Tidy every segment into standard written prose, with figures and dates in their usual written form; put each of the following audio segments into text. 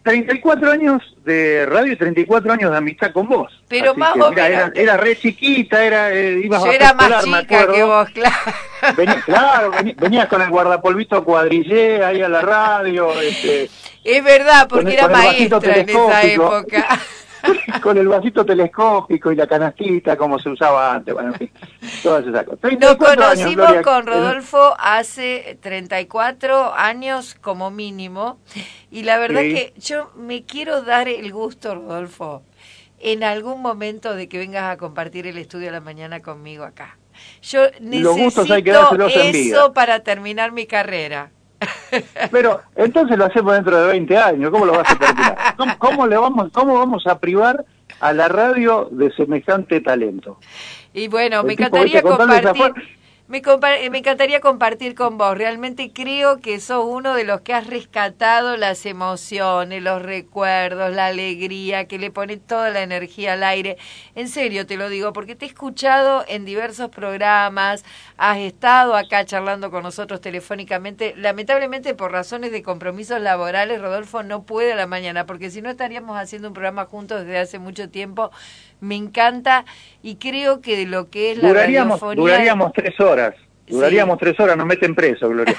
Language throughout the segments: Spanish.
34 años de radio y 34 años de amistad con vos. Pero así más que, o mirá, menos. Era re chiquita, ibas Yo a era más escolar, me chica acuerdo. que vos, claro. Venías con el guardapolvito cuadrillé ahí a la radio, Es verdad, porque era con el vasito maestra en esa telescópico. época. Con el vasito telescópico y la canastita como se usaba antes, bueno, en fin, todas esas cosas. Nos 34 años, conocimos Gloria, con Rodolfo hace 34 años como mínimo, y la verdad sí. que yo me quiero dar el gusto, Rodolfo, en algún momento de que vengas a compartir el estudio a la mañana conmigo acá. Yo Los gustos hay que necesito dárselos en vida. eso para terminar mi carrera. Pero entonces lo hacemos dentro de 20 años, ¿cómo lo vas a terminar? ¿Cómo vamos a privar a la radio de semejante talento? Y bueno, me El tipo, encantaría ¿viste? Con tal de compartir, zafar- me encantaría compartir con vos. Realmente creo que sos uno de los que has rescatado las emociones, los recuerdos, la alegría, que le pone toda la energía al aire. En serio te lo digo, porque te he escuchado en diversos programas, has estado acá charlando con nosotros telefónicamente. Lamentablemente, por razones de compromisos laborales, Rodolfo no puede a la mañana, porque si no estaríamos haciendo un programa juntos desde hace mucho tiempo. Me encanta y creo que de lo que es la radiofonía... Duraríamos 3 horas. Duraríamos 3 horas, nos meten preso, Gloria.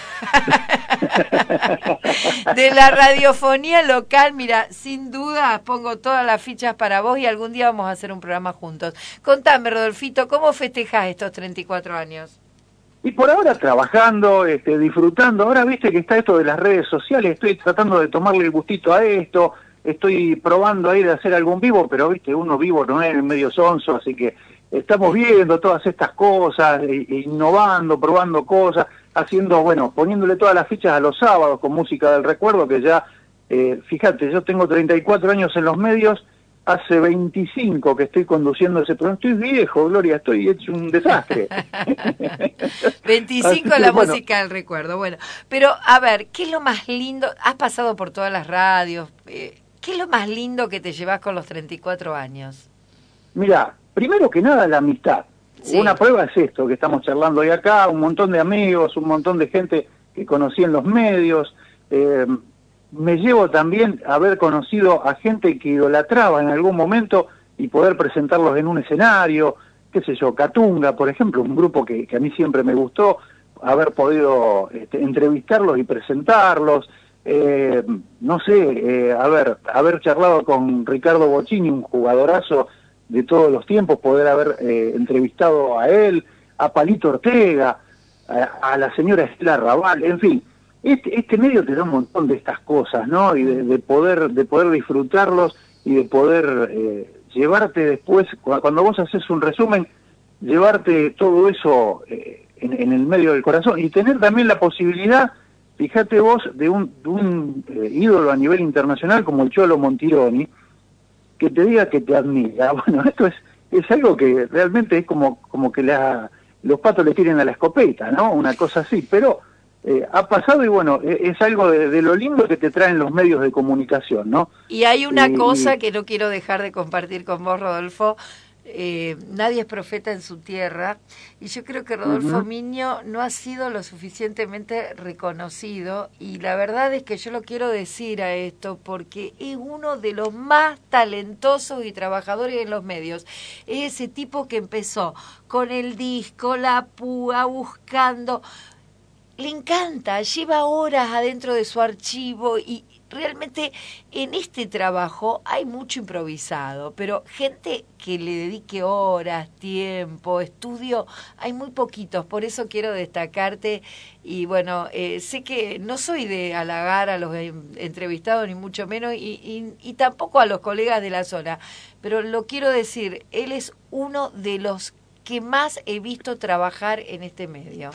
De la radiofonía local, mira, sin duda pongo todas las fichas para vos y algún día vamos a hacer un programa juntos. Contame, Rodolfito, ¿cómo festejás estos 34 años? Y por ahora trabajando, disfrutando. Ahora viste que está esto de las redes sociales, estoy tratando de tomarle el gustito a esto, estoy probando ahí de hacer algún vivo, pero viste, uno vivo no es medio sonso, así que estamos viendo todas estas cosas, innovando, probando cosas, poniéndole todas las fichas a los sábados con música del recuerdo, que ya, fíjate, yo tengo 34 años en los medios, hace 25 que estoy conduciendo ese programa. Estoy viejo, Gloria, estoy hecho un desastre. 25 la música del recuerdo. Bueno, pero a ver, ¿qué es lo más lindo? Has pasado por todas las radios. ¿Qué es lo más lindo que te llevas con los 34 años? Mira, primero que nada la amistad. Sí. Una prueba es esto que estamos charlando hoy acá, un montón de amigos, un montón de gente que conocí en los medios. Me llevo también a haber conocido a gente que idolatraba en algún momento y poder presentarlos en un escenario, qué sé yo, Catunga, por ejemplo, un grupo que a mí siempre me gustó, haber podido entrevistarlos y presentarlos, no sé, haber charlado con Ricardo Bocchini, un jugadorazo de todos los tiempos, poder haber entrevistado a él, a Palito Ortega, a la señora Estela Raval, en fin. Este medio te da un montón de estas cosas, ¿no? Y de poder disfrutarlos y de poder llevarte después, cuando vos haces un resumen, llevarte todo eso en el medio del corazón y tener también la posibilidad, fíjate vos, de un ídolo a nivel internacional como el Cholo Montironi, que te diga que te admira. Bueno, esto es algo que realmente es como que los patos le tiren a la escopeta, ¿no? Una cosa así, pero... ha pasado y bueno, es algo de lo lindo que te traen los medios de comunicación, ¿no? Y hay una cosa que no quiero dejar de compartir con vos, Rodolfo. Nadie es profeta en su tierra y yo creo que Rodolfo Miño no ha sido lo suficientemente reconocido y la verdad es que yo lo quiero decir a esto porque es uno de los más talentosos y trabajadores en los medios. Es ese tipo que empezó con el disco, la púa, buscando... Le encanta, lleva horas adentro de su archivo y realmente en este trabajo hay mucho improvisado, pero gente que le dedique horas, tiempo, estudio, hay muy poquitos, por eso quiero destacarte y bueno, sé que no soy de halagar a los entrevistados ni mucho menos y tampoco a los colegas de la zona, pero lo quiero decir, él es uno de los que más he visto trabajar en este medio.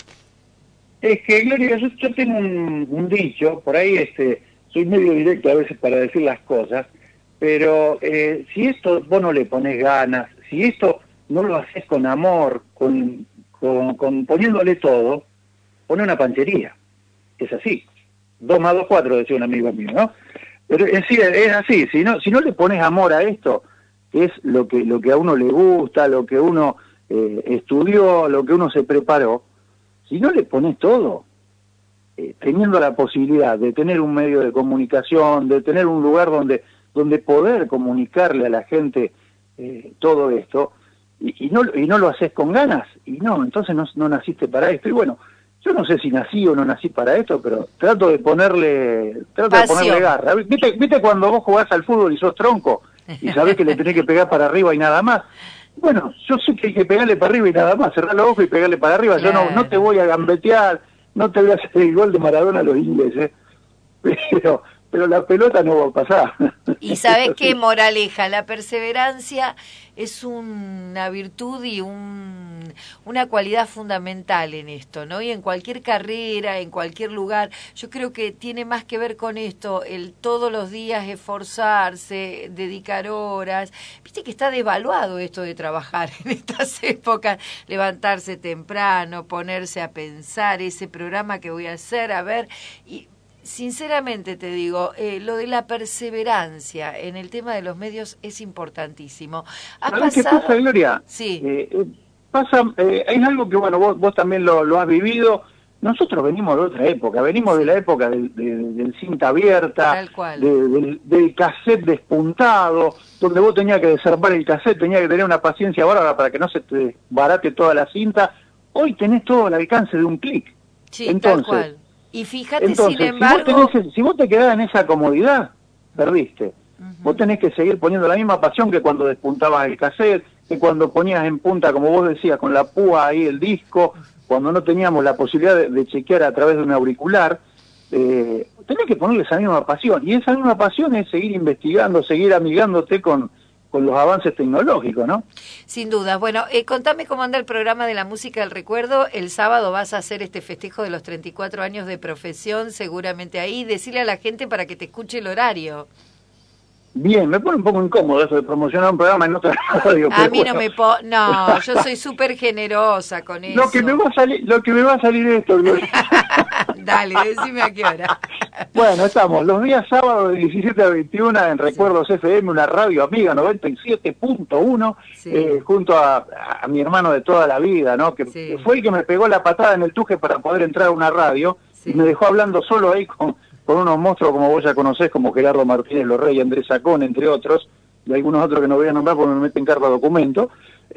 Es que, Gloria, yo tengo un dicho, por ahí soy medio directo a veces para decir las cosas, pero si esto vos no le pones ganas, si esto no lo haces con amor, con poniéndole todo, pone una panchería. Es así. 2 más 2, 4, decía un amigo mío, ¿no? Pero es así, si no le pones amor a esto, que es lo que a uno le gusta, lo que uno estudió, lo que uno se preparó, si no le pones todo, teniendo la posibilidad de tener un medio de comunicación, de tener un lugar donde poder comunicarle a la gente todo esto, y no lo haces con ganas, y no, entonces no naciste para esto. Y bueno, yo no sé si nací o no nací para esto, pero trato de ponerle garra. ¿Viste cuando vos jugás al fútbol y sos tronco y sabés que le tenés que pegar para arriba y nada más? Bueno, yo sé que hay que pegarle para arriba y nada más, cerrar los ojos y pegarle para arriba. Claro. Yo no te voy a gambetear, no te voy a hacer el gol de Maradona a los ingleses, pero la pelota no va a pasar. Y ¿sabés qué, moraleja? La perseverancia es una virtud y una cualidad fundamental en esto, ¿no? Y en cualquier carrera, en cualquier lugar, yo creo que tiene más que ver con esto, el todos los días esforzarse, dedicar horas. Viste que está devaluado esto de trabajar en estas épocas, levantarse temprano, ponerse a pensar ese programa que voy a hacer, a ver, y sinceramente te digo, lo de la perseverancia en el tema de los medios es importantísimo. ¿Sabés qué pasa, Gloria? Sí. Es algo que, bueno, vos también lo has vivido. Nosotros venimos de otra época, venimos de la época del cinta abierta, tal cual. Del cassette despuntado, donde vos tenías que desarmar el cassette, tenías que tener una paciencia bárbara para que no se te barate toda la cinta. Hoy tenés todo al alcance de un clic. Sí, entonces, tal cual. Y fíjate, sin embargo... Si vos te quedás en esa comodidad, perdiste. Vos tenés que seguir poniendo la misma pasión que cuando despuntabas el cassette, que cuando ponías en punta, como vos decías, con la púa ahí el disco, cuando no teníamos la posibilidad de chequear a través de un auricular. Tenés que ponerle esa misma pasión. Y esa misma pasión es seguir investigando, seguir amigándote con los avances tecnológicos, ¿no? Sin duda. Bueno, contame cómo anda el programa de la música del recuerdo. El sábado vas a hacer este festejo de los 34 años de profesión, seguramente ahí. Decirle a la gente para que te escuche el horario. Bien, me pone un poco incómodo eso de promocionar un programa en otra radio. A mí bueno. No, yo soy súper generosa con eso. Lo que me va a salir esto, Gloria. Dale, decime a qué hora. Bueno, estamos los días sábados de 17 a 21 en Recuerdos FM, una radio amiga 97.1, sí. Junto a mi hermano de toda la vida, ¿no? Que sí. Fue el que me pegó la patada en el tuje para poder entrar a una radio, sí. Y me dejó hablando solo ahí con unos monstruos como vos ya conocés, como Gerardo Martínez Lorrey, Andrés Sacón, entre otros, y algunos otros que no voy a nombrar porque me meten carta documento.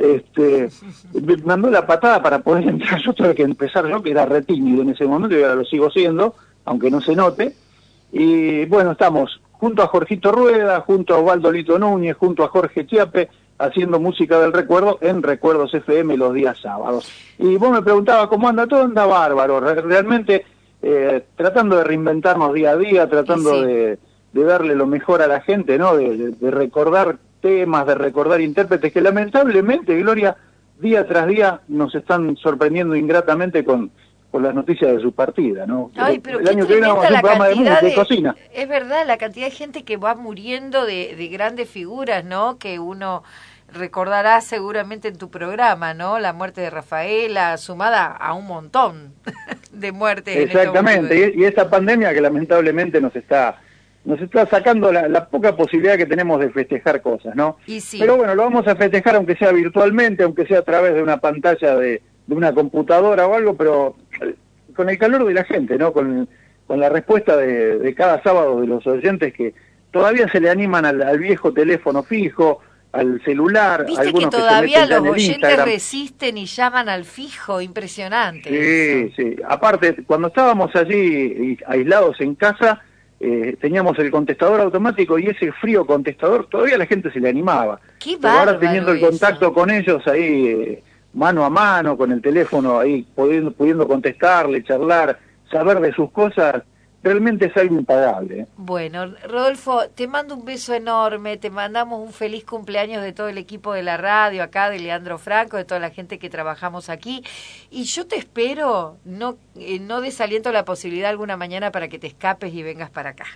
Me mandó la patada para poder entrar. Yo tuve que empezar, yo que era re tímido en ese momento y ahora lo sigo siendo, aunque no se note. Y bueno, estamos junto a Jorgito Rueda, junto a Osvaldo Lito Núñez, junto a Jorge Chiape, haciendo música del recuerdo en Recuerdos FM los días sábados. Y vos me preguntabas cómo anda, todo anda bárbaro, realmente tratando de reinventarnos día a día, tratando sí. de darle lo mejor a la gente, ¿no? De recordar temas, de recordar intérpretes que lamentablemente, Gloria, día tras día nos están sorprendiendo ingratamente con las noticias de su partida, ¿no? Ay, pero el año que viene vamos a hacer un programa de cocina. Es verdad, la cantidad de gente que va muriendo de grandes figuras, ¿no? Que uno recordará seguramente en tu programa, ¿no? La muerte de Rafaela, sumada a un montón de muertes. Exactamente, y esta pandemia que lamentablemente nos está sacando la poca posibilidad que tenemos de festejar cosas, ¿no? Y sí. Pero bueno, lo vamos a festejar aunque sea virtualmente, aunque sea a través de una pantalla de una computadora o algo, pero con el calor de la gente, ¿no? Con la respuesta de cada sábado de los oyentes que todavía se le animan al viejo teléfono fijo, al celular. Viste algunos que todavía los oyentes resisten y llaman al fijo, impresionante. Sí, sí. Aparte, cuando estábamos allí aislados en casa, teníamos el contestador automático y ese frío contestador, todavía la gente se le animaba. Qué pero ahora teniendo el contacto con ellos ahí, mano a mano, con el teléfono ahí, pudiendo contestarle, charlar, saber de sus cosas, realmente es algo impagable. Bueno, Rodolfo, te mando un beso enorme, te mandamos un feliz cumpleaños de todo el equipo de la radio, acá de Leandro Franco, de toda la gente que trabajamos aquí, y yo te espero, no desaliento la posibilidad alguna mañana para que te escapes y vengas para acá.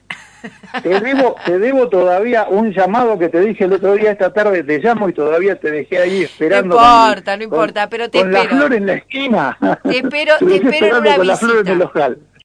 Te debo todavía un llamado que te dije el otro día, esta tarde te llamo y todavía te dejé ahí esperando. No importa, pero te espero. Con la flor en la esquina. Te espero en una con la flor en el visita. ojal.